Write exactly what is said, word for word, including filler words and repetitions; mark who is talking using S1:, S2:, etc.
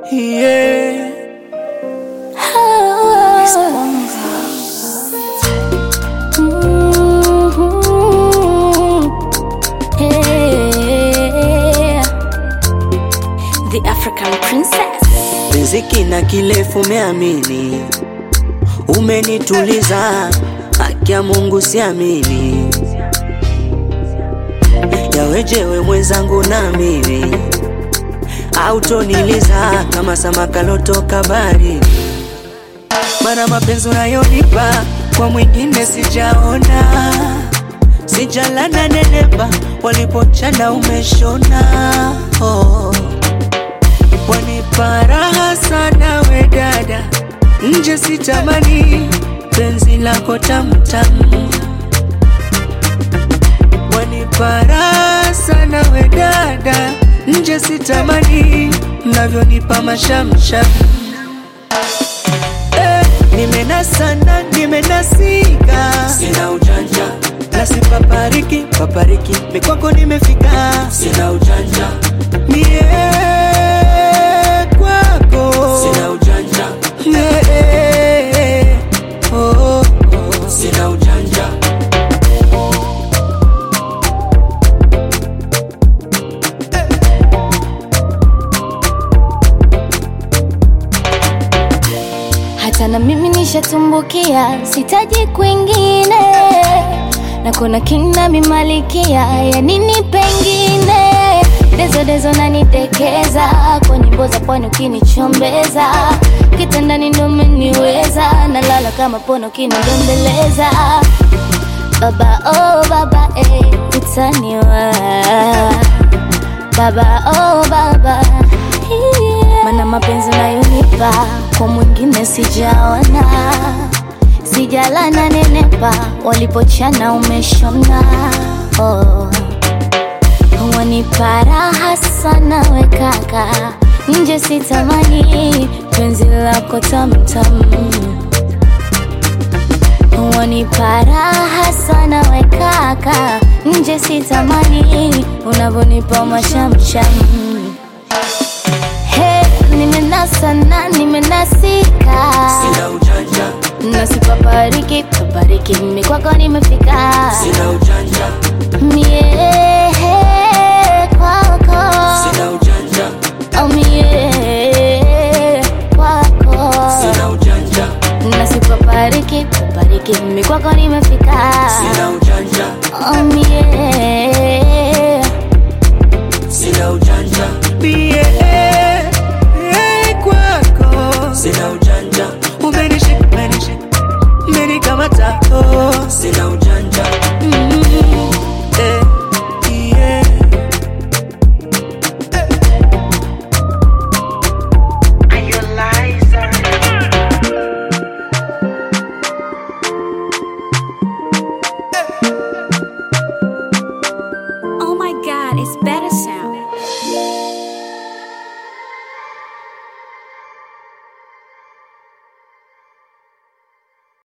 S1: Yeah.
S2: The African princess.
S1: Riziki na kilefu umeamini, umenituliza, haki ya Mungu siamini. Yawejewe mwenzangu na mimi, autoniliza kama samaka lotoka bahari. Mana mapenzi unayonipa kwa mwingine sijaona, sijalana nenepa, walipochana umeshona. Oh, wanipa raha sana we dada, nje sitamani, penzi lako tamu tamu. Wanipa raha sana we dada, nje sitamani, mnavyonipa mashamsham. Eh, nimenasa na nimenasika, sina ujanja, nasi papariki, papariki, mikwako nimefika, sina ujanja. Mie kwako, sina ujanja. Yeah, oh, oh, oh. Sina ujanja.
S2: Hata na mimi nishatumbukia, sitaji kwingine, na kuna kina mimalikia ya nini pengine. Dezo dezo na nitekeza, kwa nyimbo za pwani ukinichombeza, kitandani ndo umeniweza, nalala kama pono ukinidembeleza. Baba oh baba eh, utaniwa baba oh baba yeah. Mana mapenzi unayonipa kwa mwingine sijaona, sijalana nenepa, walipochana umeshona. Oh, wanipa raha sana we kaka, nje sitamani, penzi lako tamu tamu. Wanipa raha sana we kaka, nje sitamani, unavonipa mashamsham. Hey, nimenasa na nimenasika,
S1: sina ujanja,
S2: nasi papariki, papariki, mimi kwako nimefika,
S1: sina ujanja.
S2: Mie kwako,
S1: sina ujanja.
S2: oh mie kwako,
S1: sina ujanja.
S2: nasi papariki, papariki, mimi kwako nimefika,
S1: sina ujanja.
S2: oh mie
S1: sina ujanja. Mie kwako, sina ujanja. Umenishika, umenishika, umenikamata, oh, sina